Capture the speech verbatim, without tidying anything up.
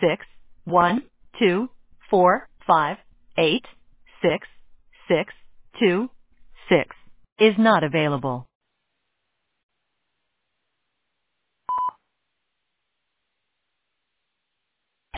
six one two four five eight six six two six is not available.